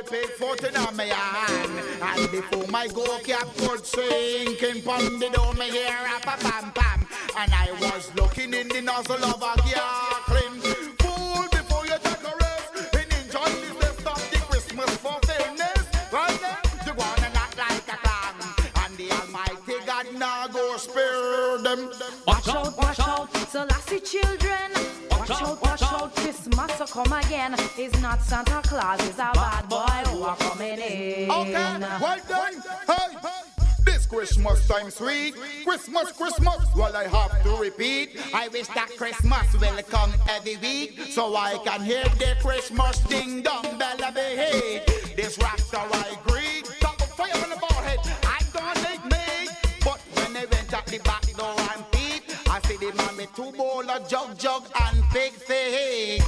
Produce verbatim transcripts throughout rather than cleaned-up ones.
big foot in my hand. And before my go cap could sinking pon the door, me hear a pa pam pam. And I was looking in the nozzle of a Garclin. Fool before you take a rest. And enjoy the best of the Christmas for fairness. Right then, you wanna not like a clown. And the Almighty God now go spare them. Watch out, watch out, so lassie children. Watch out, watch out, Christmas will come again. It's not Santa Claus, it's a bad boy who are coming in. Okay, well done. Hey, this Christmas time sweet. Christmas, Christmas, well I have to repeat. I wish that Christmas will come every week, so I can hear the Christmas ding dong bell behave. This raptor I greet. Top of fire on the forehead, I don't need me. But when they went at the back door and peep, I see the man with two bowl of jug jug and big fig.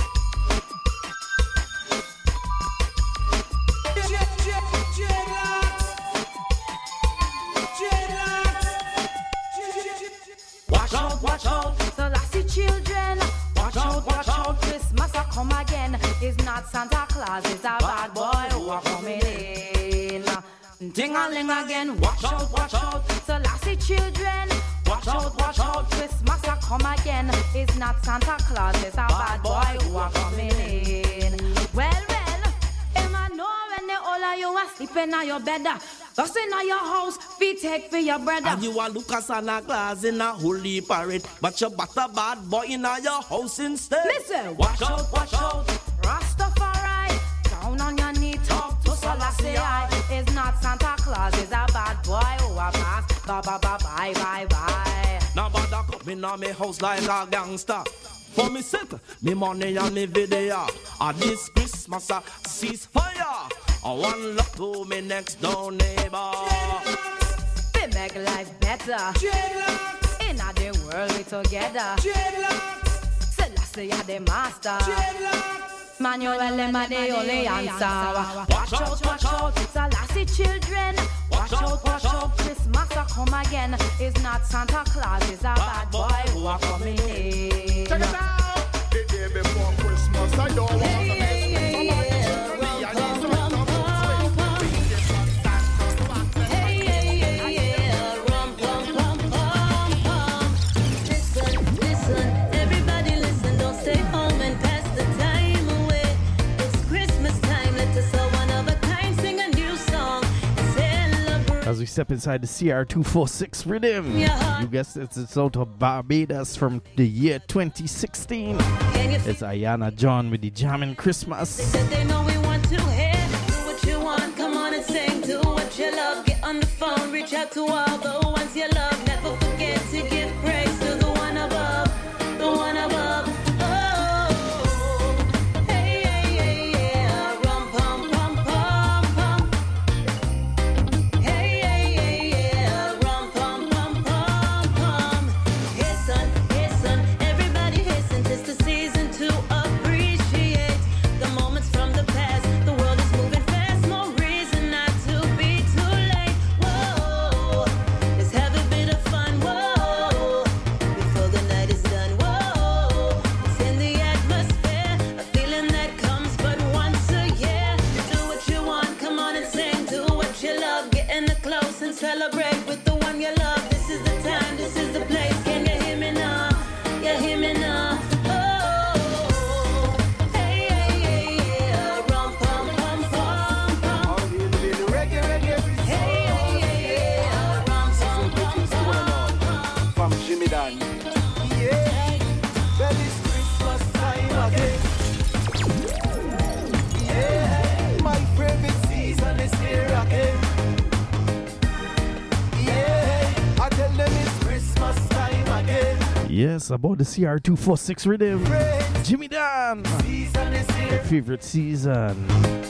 Watch out, watch out, so lassie children. Watch out, watch out, Christmas will come again. It's not Santa Claus, it's a bad boy who are coming in. Ding-a-ling again, watch out, watch out, so lassie children. Watch out, watch out, Christmas will come again. It's not Santa Claus, it's a bad boy who are coming in. Well, well, him I know when the all of you are sleeping on your bed. Just in your house, feet take for your brother. And you a look at Santa Claus in a holy parade, but you bat a bad boy in your house instead. Listen, watch out, watch out, Rastafari. Down on your knee, talk to Selassie. It's not Santa Claus, it's a bad boy who a pass. Bye, bye, bye, bye, bye, bye. Now bother coming on me house like a gangster. For me set, me money and me video. And this Christmas a ceasefire. I want luck to me next door neighbor. We make life better. Dreadlocks. In the world we together. Dreadlocks. Selassie are the master. Dreadlocks. Manuel them are the only answer. Watch out, watch out, Selassie children. Watch out, watch out, Christmas will come again. It's not Santa Claus, it's a bad boy who are coming in. Check it out. The day before Christmas, I don't want to miss. As we step inside the C R two forty-six rhythm, yeah. You guessed it, it's out of Barbados from the year twenty sixteen. It's Ayana John with the Jammin' Christmas. They said they know we want to hear. Do what you want, come on and sing. Do what you love, get on the phone, reach out to all the ones you love. Never forget to give praise to the one above, the one above. Celebrate with the one you love. This is the time, this is the place. Can you hear me now? You hear me now? Oh, hey, hey, hey, yeah. Rum, pum, pum, pum, pum. Hey, hey, hey, yeah. Rum, pum, pum, pum, pum. From Jimmy Dan. Yeah, well, it's Christmas time again. Yeah, my favorite season is here again. Yes, about the C R two forty-six rhythm. Jimmy Dan. Favorite season.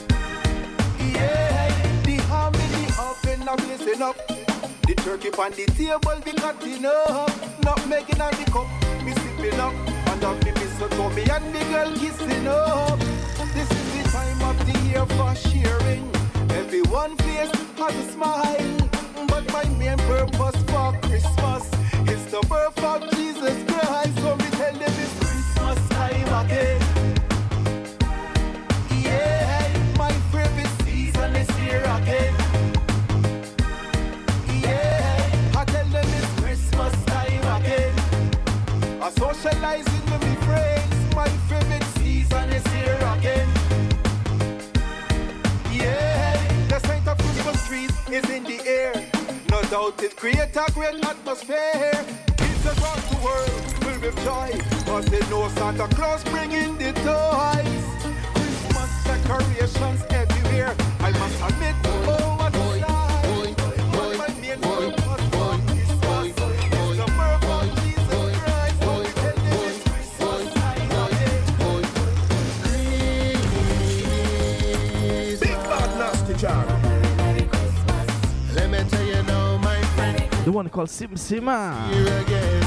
Yeah, the harmony up and I'm listen up. The turkey on the table we cutting up. Not making on the cup, me sipping up. And up the mistletoe, me and the girl kissing up. This is the time of the year for sharing. Everyone face has a smile. But my main purpose for Christmas is the birth of Jesus Christ. So me tell them it's Christmas time again. Yeah, my favorite about it, create a great atmosphere. It's across the world, filled with joy. But they know Santa Claus bringing the toys. Christmas decorations everywhere. I must admit, oh, what a sight. But my main purpose for Christmas is the birth of Jesus Christ. So we tell them it's Christmas time again. Big bad nasty jar. Let me tell you now, my friend. The one called Sim Sima. Here again.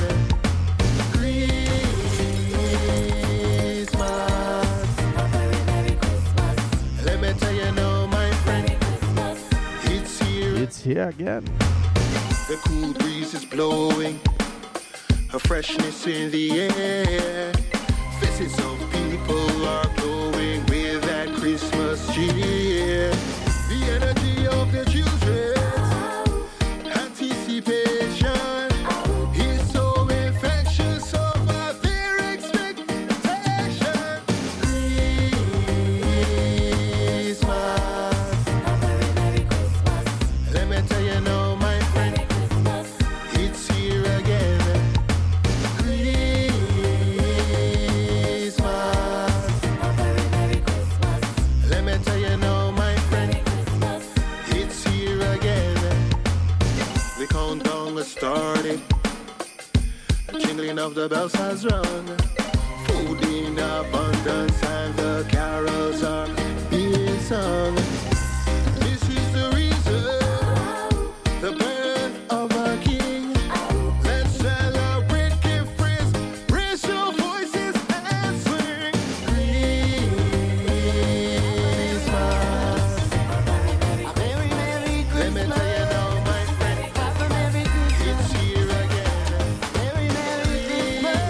Christmas. Let me tell you now, my friend. It's here. It's here again. The cool breeze is blowing, a freshness in the air. Faces of people are glowing with that Christmas cheer. The energy of the children, anticipation is so infectious over their expectation. Christmas. Let me tell you now, my friend, it's here again. Christmas. Let me tell you now, my friend, it's here again. The countdown has started. The jingling of the bells has rung. Food in abundance and the carols are being sung. This is the reason, the birth of a king. Let's celebrate, give praise, raise your voices and sing. Christmas. A very Merry Christmas. Let me tell you now, my friend, have a Merry Christmas. It's here again. Very Merry Christmas.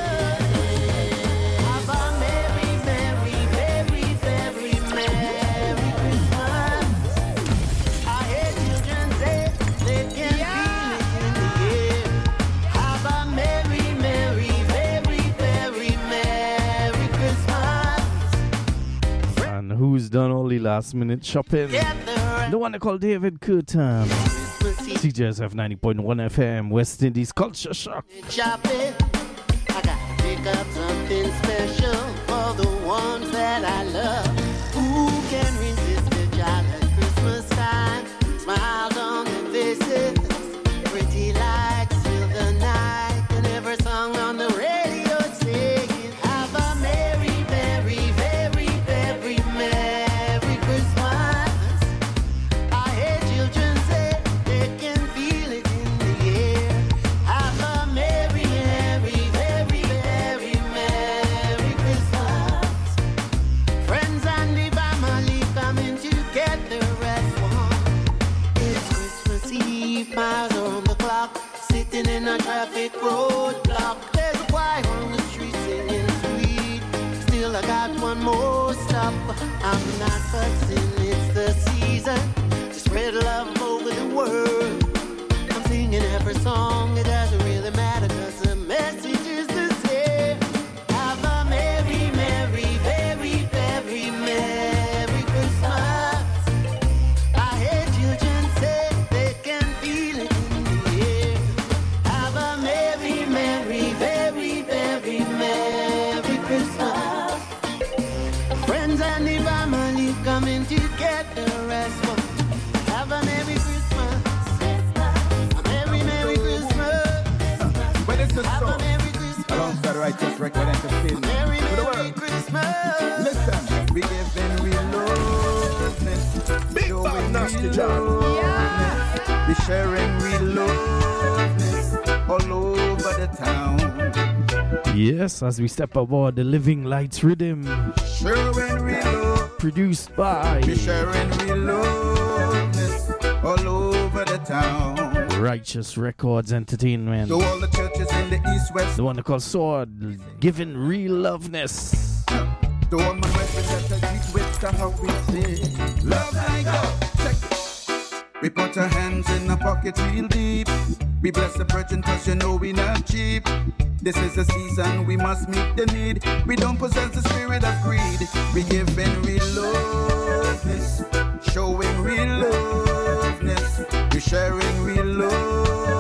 Have a Merry, Merry, very, very Merry Christmas. I hear children say they can feel it in the air. Have a Merry, Merry, very, very Merry Christmas. And who's done all the last minute shopping? Together The one they call David Curtin. Christmas Eve C J S F ninety point one F M, West Indies Culture Shock. shopping. I gotta pick up something special for the ones that I love. Who can resist the joy at Christmas time? Smiles on their faces, pretty like silver night. And every song on the radio singing, have a merry, very, very, very Merry Christmas. I hear children say they can feel it in the air. Have a merry, merry, very, very Merry Christmas. Friends and the family coming together as one. It's Christmas Eve, miles on the clock, sitting in a traffic roadblock. There's a choir on the street singing sweet. Still, I got one more stop. I'm not fussing, it's the season to spread love over the world. I'm singing every song, it doesn't really matter, cause the message is the same. Have a merry, merry, very, very Merry Christmas. I hear children say they can feel it in the air. Have a merry, merry, very, very Merry Christmas. Friends and the family coming together as one. Have a Merry Christmas. A Merry, Merry Christmas. But it's a Have a song Merry Christmas. alongside Righteous Record Entertainment. Merry, For the Merry world. Christmas. Listen, we give them real loveness. Big showing bad nasty real job. loveness. We sharing real loveness all over the town. Yes, as we step aboard the Living Lights Rhythm, Sharing real love. produced by We sharing real loveness all over the town. Righteous Records Entertainment. To all the churches in the east, west, The one they call Sword, giving real loveness. to all my representatives with the how we say love like God. Check it. We put our hands in our pockets real deep. We bless the virgin cause you know we not cheap. This is the season we must meet the need. We don't possess the spirit of greed. We give in real loveness, showing real loveness. We sharing real love.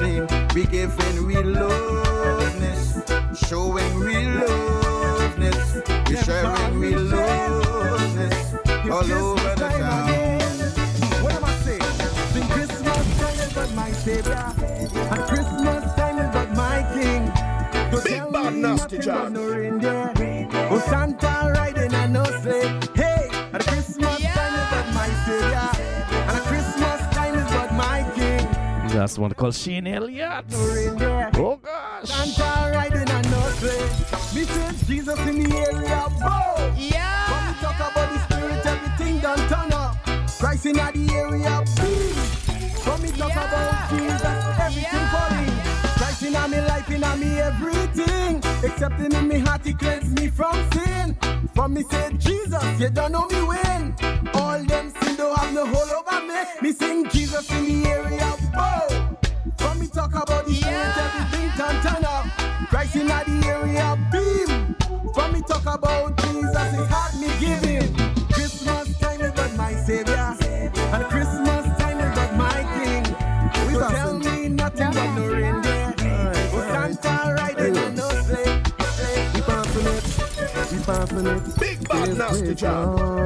sing. We giving real loveness, showing real loveness. We sharing real loveness all over the town. What am I saying? Sing Christmas time is but my Savior, and Christmas time is but my King. So Big bad nasty John. No reindeer, oh Santa riding on no sleigh. Hey, and Christmas Yeah. time is but my Savior, and Christmas time is but my King. That's one called Shane Elliott. No reindeer, Oh gosh. Santa riding on no sleigh. Me say Jesus in the area, bow. When Yeah. we talk about the Spirit, everything done turn up. Christ in the area, boom. When we talk Yeah. about Jesus, everything Yeah. falling. Christ in me life, in me everything. Except in me heart, he cleanse me from sin. For me say, Jesus, you don't know me when. All them sin don't have no hold over me. Me sing Jesus in the area, bow. When we talk about the Spirit, Yeah. everything done turn up. Christ in the area, beam. When we talk about Jesus, his heart me giving. Christmas time is but my Savior, and Christmas time is but my King. So tell me nothing but no reindeer, oh Santa riding on no sleigh. We passing it, we passing it. Big bad This nasty John.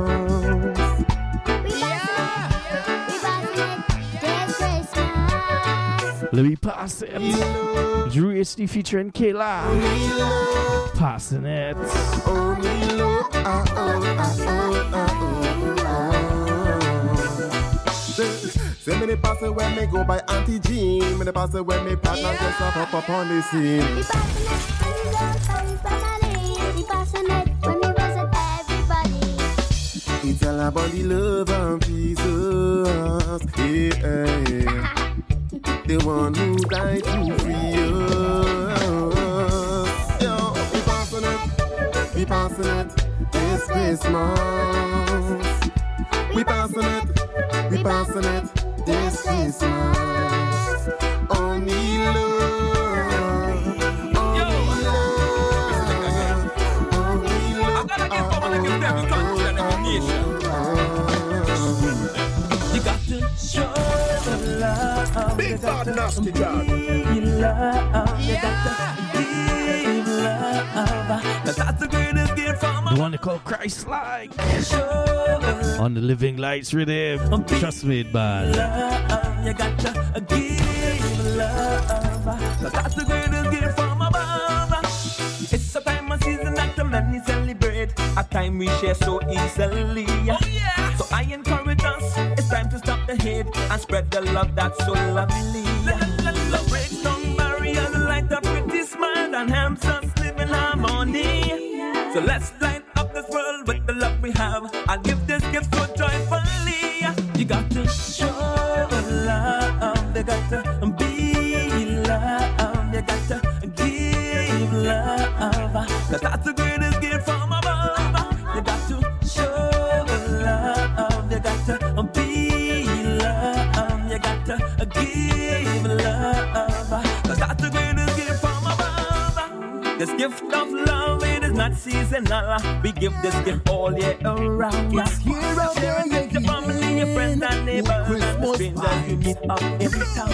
Let me pass it. Drew H D featuring Kayla. Passing it. Say me the pass it when me go by Auntie Jean. Me the pass it when me partner just up up up on the scene. We passing it when we go from family. We passing it when we visit everybody. It's all about the love of Jesus. Yeah, yeah. The one who died to free us. Yo, we passing it, we passing it this Christmas. We passing it, we passing it this Christmas. Only love, only love, only love. I'm gonna give someone to give every country and every nation. You got to show the love. Big bad nasty John. Give love. You got to give love. 'Cause that's the greatest gift from The one they call Christ like. show On the Living Lights rhythm. Trust me, it bad. love. You got to give love. 'Cause that's the greatest gift from above. It's a time of season that the many celebrate. A time we share so easily. Oh yeah. So I encourage us. It's time to stop the hate and spread the love that's so lovely. Love breaks down barriers, light up pretty smile and helps us live in harmony. So let's light up this world with the love we have. I'll give this gift so joyfully. You got to show love. You got to be love. You got to give love. 'Cause that's the greatest gift from above. You got to show love. You got to be love. You got to give love. 'Cause that's the greatest gift from above. This gift of love, it is not seasonal. We give this gift all year around. It's here out there, Share it with your family, your friends and neighbors, and the strangers you meet up in town.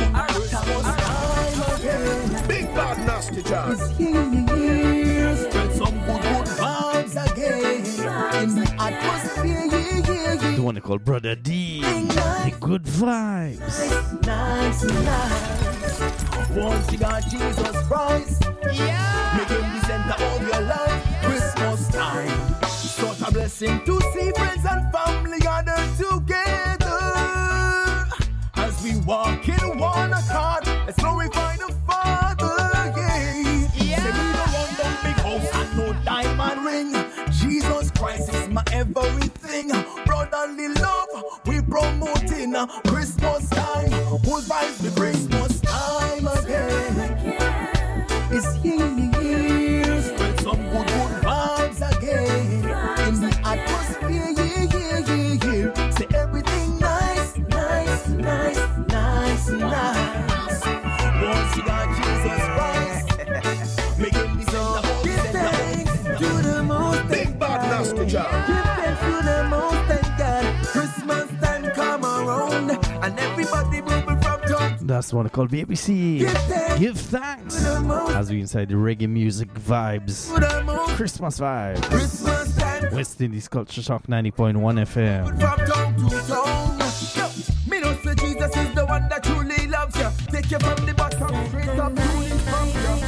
Big bad nasty John. Here, spread some good, good vibes again in the atmosphere. Yeah, yeah, yeah. The one they call Brother D. The good vibes. Nice, nice. Once you got Jesus Christ, Yeah. make him the center of your life. Christmas time, such a blessing to see friends and family gathered together. As we walk in one accord, let's glorify the Father. Yeah, Yeah. say we don't want no big house and no diamond ring. Jesus Christ is my everything. Brotherly love, we promoting uh, Christmas time. Whose vibes the Christmas time again? It's here, spread some good, good vibes again in the atmosphere. Yeah, yeah, yeah, yeah. Say everything nice, nice, nice, nice, nice. Once you got Jesus Christ, make him the center of the thanks to the most. Big bad nasty John. Give thanks to the most thank God. Christmas time come around and everybody moving from top. Christmas, one called B B C. Give thanks. Give thanks. As we inside the reggae music vibes. Christmas vibes. Christmas time. West Indies Culture Shock ninety point one F M. From town to town. Me know say Jesus is the one that truly loves you. Take you from the bottom straight up to the top.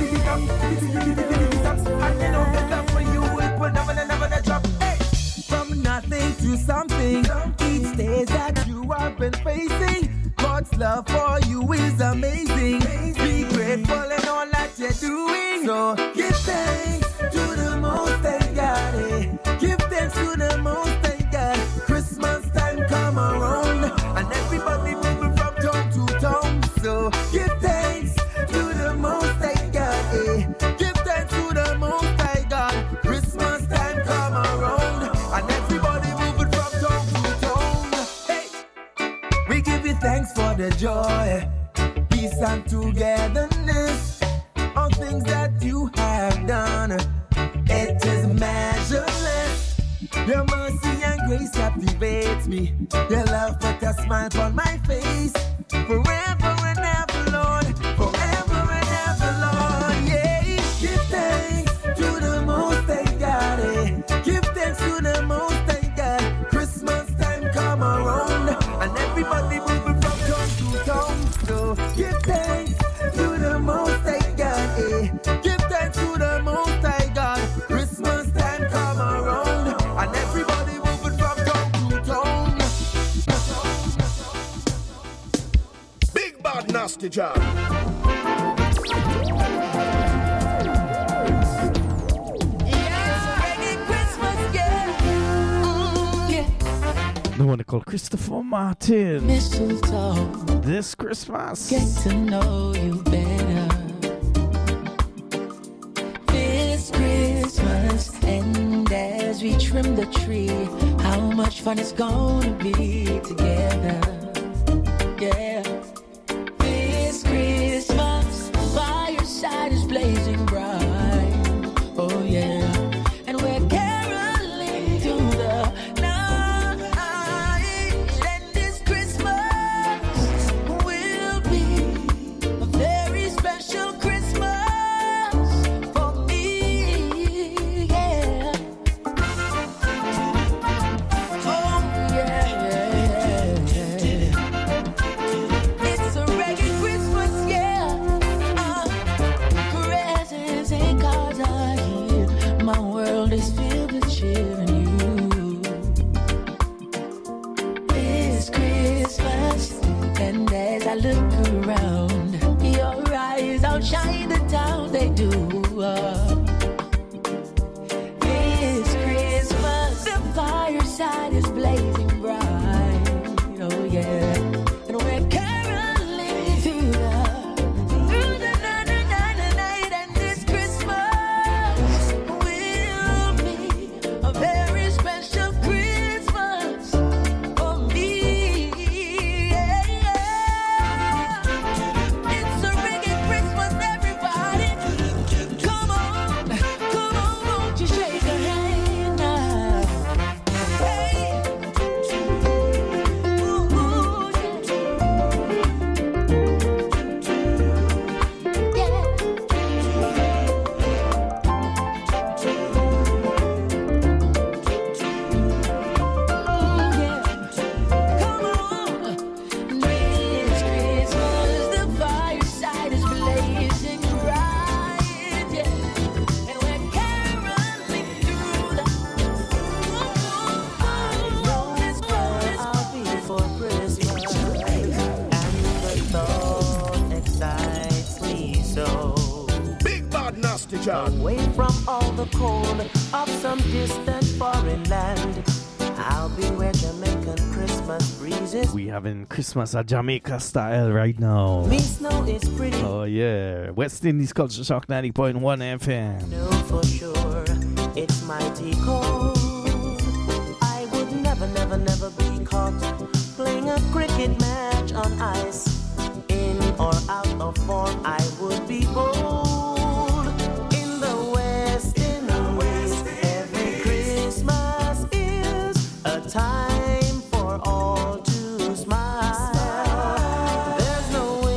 And you know the love for you it will never, never, never drop. Hey. From nothing to something, each day that you have been facing, God's love for you is amazing. Be grateful in all that you're doing. So give thanks to the Most High God. eh. Give thanks to the Most High God. Christmas time come around, and everybody moving from town to town. So give thanks to the Most High God. eh. Give thanks to the Most High God. Christmas time come around, and everybody moving from town to town. Hey, we give you thanks for the joy, peace and togetherness, all things that you have done. It is measureless. Your mercy and grace captivates me. Your love put a smile on my face. Forever and ever, Lord. Forever and ever, Lord. Yeah. Give thanks to the Most High God. eh. Give thanks to the Most High God. Christmas time come around, and everybody moving from town to town. So give thanks to the Most High God. eh. Give thanks to the Most High God. Christmas time come around, and everybody moving from town to town. Big bad nasty job. The one they call Christopher Martin. Mistletoe. This Christmas. Get to know you better. This Christmas, and as we trim the tree, how much fun it's gonna be together. Yeah. This Christmas, fireside is blazing bright. Oh yeah. And we're caroling through the night. And this Christmas will be a very special Christmas for me. Yeah. Oh yeah, yeah, yeah. It's a reggae Christmas, yeah. Uh, presents and cards are here. My world is filled with cheer and you. This Christmas, and as I look around, your eyes outshine the town they do. Uh, this Christmas, the fireside is blazing bright. Oh yeah, and we're caroling through the through the night, night, night, night. And this Christmas will be a very special Christmas for me. Yeah, yeah. It's a reggae Christmas, everybody. Come on, come on, won't you shake a hand now? Hey. Ooh, ooh, yeah. Come on, this Christmas the fireside is blazing bright, yeah, and we're caroling through the. This I'll be for Christmas, and the thought excites me so. Big bad nasty job. Away from all the cold of some distant foreign land, I'll be where Jamaican Christmas breezes. We having Christmas at Jamaica style right now. Me snow is pretty, Oh yeah. West Indies Culture Shock ninety point one F M. know for sure it's mighty cold. I would never, never, never be caught playing a cricket match on ice. In or out of form, I would be bold. In the West, in the West, every Christmas is a time for all to smile. There's no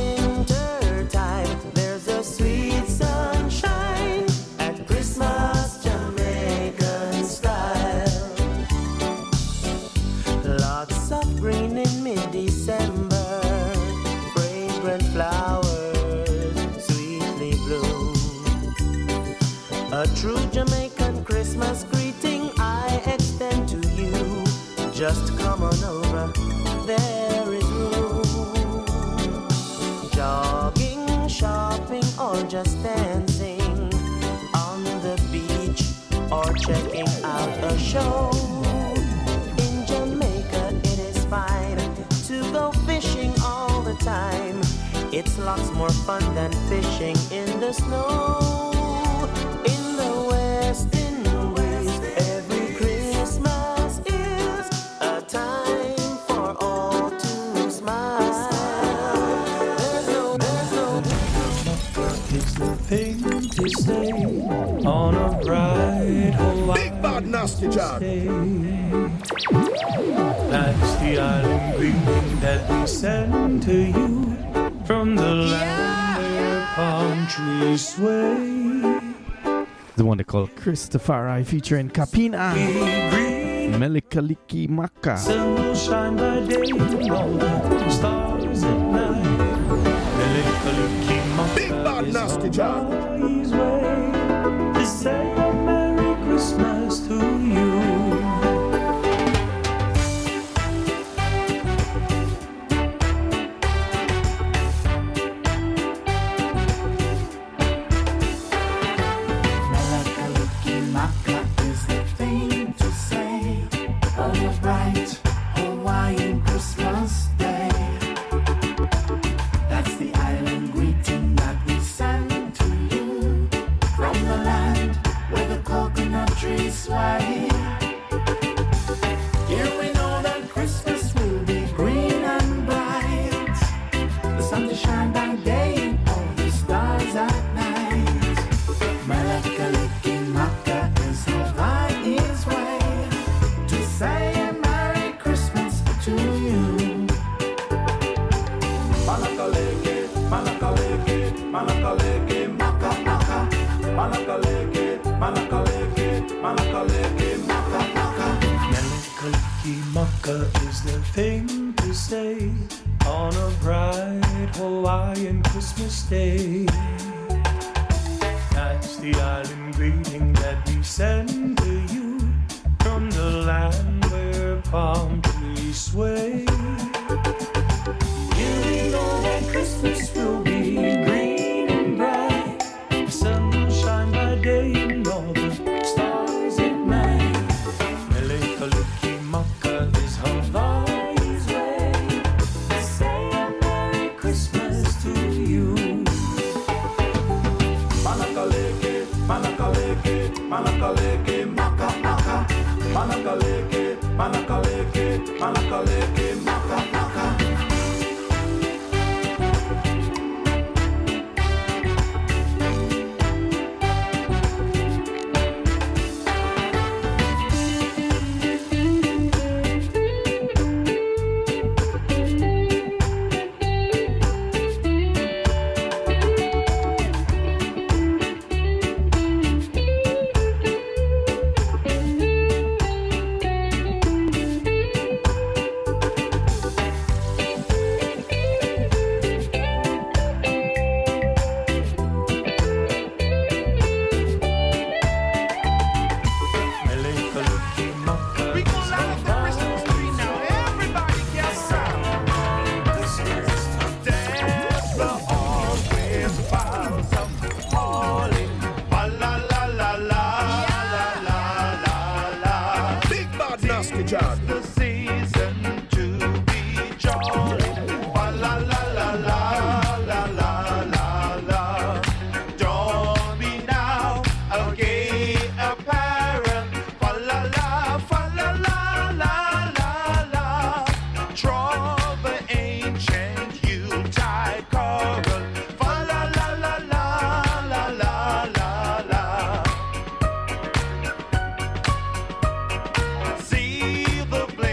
true Jamaican Christmas greeting I extend to you. Just come on over, there is room. Jogging, shopping, or just dancing on the beach, or checking out a show. In Jamaica it is fine to go fishing all the time. It's lots more fun than fishing in the snow. In the West Indies, every Christmas is a time for all to smile. There's no, there's no, it's the thing to say on a bright Hawaii Big Bad Nasty John. That's the island greeting that we send to you from the land where palm trees sway. The one they call Christopher featuring Kapina, Melikaliki Maka. Sun will shine by day and all the stars at night. Melikaliki Maka. Big Bad Nasty John. His way to say a Merry Christmas to you. Bright Hawaiian Christmas day. That's the island greeting that we send to you from the land where the coconut trees sway. Here we know that Christmas will be green and bright. The sun to shine by day and all the stars at night. Melakaliki Maka is Hawaii's way to say to you. Malakaleke, malakaleke, malakaleke, maka maka. Malakaleke, malakaleke, malakaleke, maka maka. Melakaliki maka is the thing to say on a bright Hawaiian Christmas day. That's the island greeting that we send to you from the land where palm trees sway. Here we know that Christmas will be green and bright. The sun will shine by day and all the stars at night. Melikaliki Maka is Hawaii's way to say a Merry Christmas to you. Malakaleke, malakaleke, malakaleke, maka maka. Malakaleke, malakaleke, malakaleke, maka maka. See the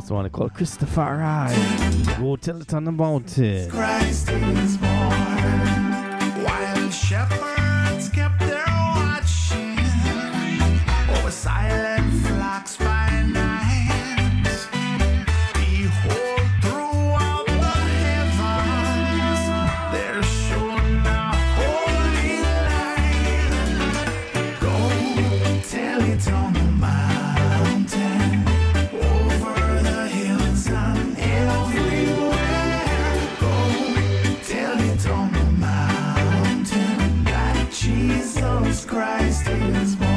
That's the one called Christopher I. Go tell it on the mountain. Christ is born. While shepherds kept their watching over silent flocks by night, behold, throughout the heavens there shone a holy light. Go tell it on the mountain, over the hills and everywhere. Go tell it on the mountain that Jesus Christ is born.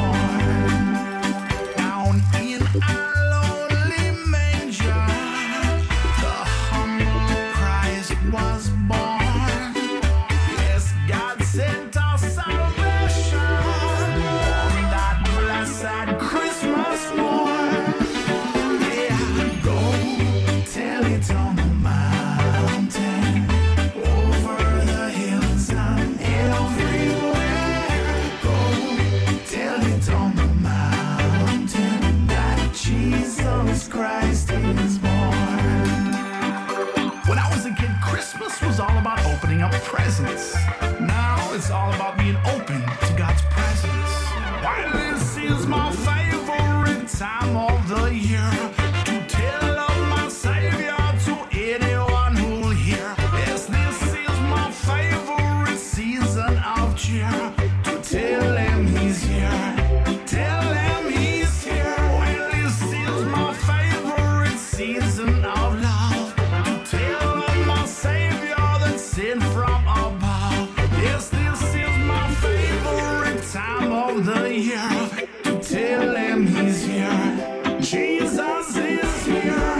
Down in a lonely manger, the humble Christ was born. Yes, God sent us salvation on that blessed Christmas morn. Yeah, go tell it on the mountain, over the hills and everywhere. Go tell it on the mountain that Jesus Christ is born. When I was a kid, Christmas was all about opening up presents. Now it's all about being open to God's presence. Why, this is my favorite time of the year to tell of my Savior to anyone who'll hear. Yes, this is my favorite season of cheer, to tell him he's here. Tell him he's here. Well, this is my favorite season of love, to tell of my Savior that's sent from above. Yes, this is my favorite time of the year, to tell him he's here. Jesus is here.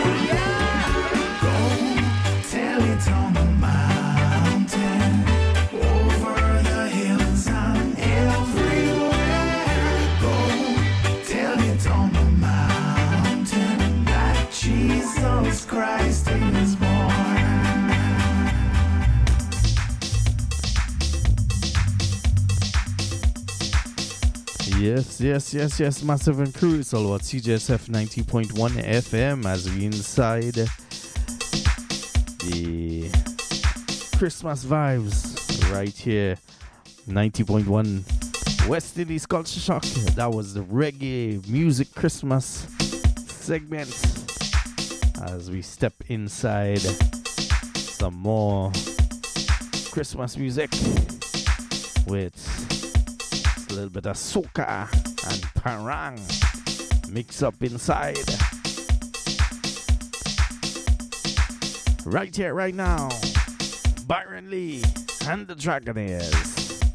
Go tell it on the mountain, over the hills and everywhere. Go tell it on the mountain that Jesus Christ is born. Yes, yes, yes, yes, Massive and Crew. It's all about C J S F ninety point one F M as we inside the Christmas vibes right here. ninety point one West Indies Culture Shock. That was the reggae music Christmas segment as we step inside some more Christmas music with a little bit of soca and parang mix up inside. Right here, right now, Byron Lee and the Dragonaires.